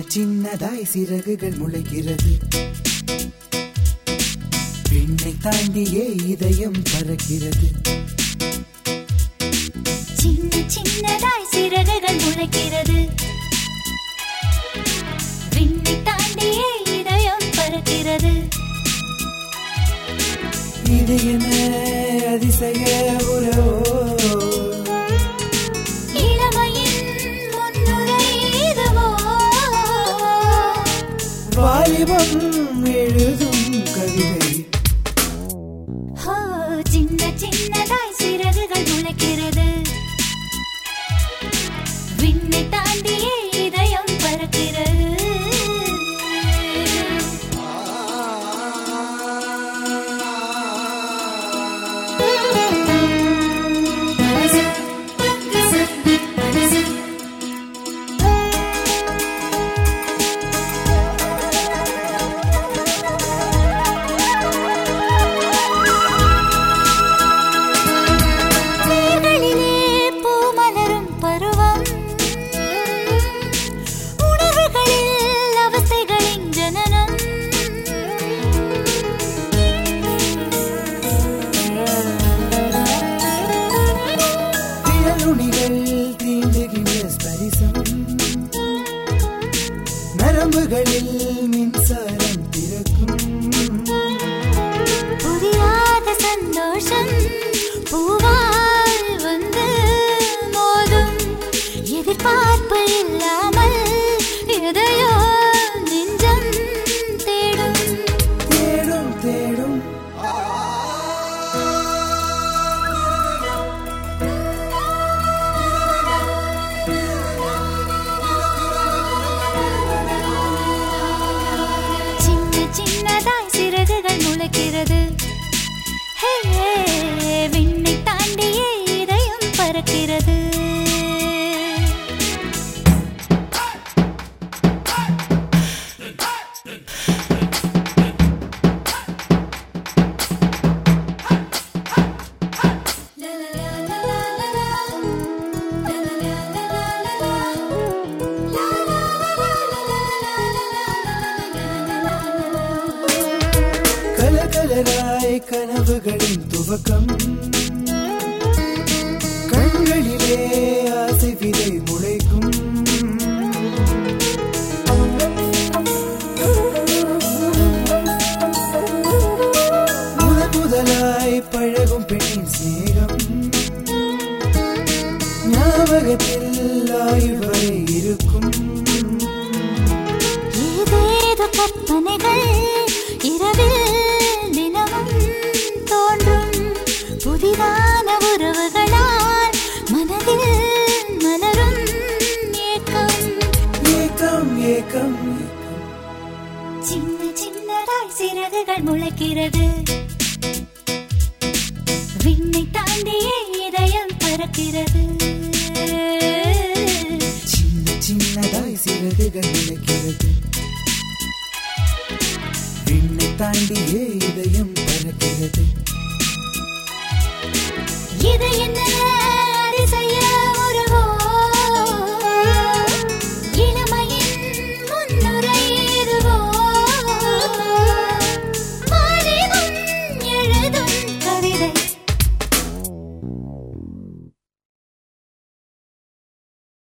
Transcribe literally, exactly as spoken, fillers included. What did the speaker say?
சின்னதாய் சிறகுகள் முளைக்கிறது, விண்ணை தாண்டியே இதயம் பறக்கிறது. சின்ன சின்னதாய் சிறகுகள் முளைக்கிறது, விண்ணை தாண்டியே இதயம் பறக்கிறது. இது என்ன அதிசய உறவோ, வாலிபம் எழுதும் கவிதை. சின்ன சின்னதாய் சிறகுகள் முளைக்கிறது, விண்ணை தாண்டியே இதயம் பறக்கிறது. நரம்புகளில் மின்சாரம் பிறக்கும், புரியாத சந்தோஷம் பூவால் வந்து மோதும். எதிர்பார்ப்பு இல்லாமல் எதையோ நெஞ்சம் தேடும் தேடும் தேடும். சின்னதாய் சிறகுகள் முளைக்கிறது, விண்ணை தாண்டியே இதயம் பறக்கிறது. கலகலராய் கனவுகளின் துவக்கம், கண்களிலே ஆசை விதை முளைக்கும். முதல் முதலாய் பழகும் பெண்ணின் சிநேகம், ஞாபகத்தில் ஆயுள் வரை இருக்கும். ஏதேதோ கற்பனைகள் இரவில் தினமும் தோன்றும், புதிதான உறவுகளால் மனதில் மலரும் ஏக்கம் ஏக்கம் ஏக்கம். சின்ன சின்னதாய் சிறகுகள் முளைக்கிறது, விண்ணை தாண்டியே இதயம் பறக்கிறது. சின்ன சின்னதாய் சிறகுகள் முளைக்கிறது, விண்ணை தாண்டியே இதயம் பறக்கிறது. இது என்ன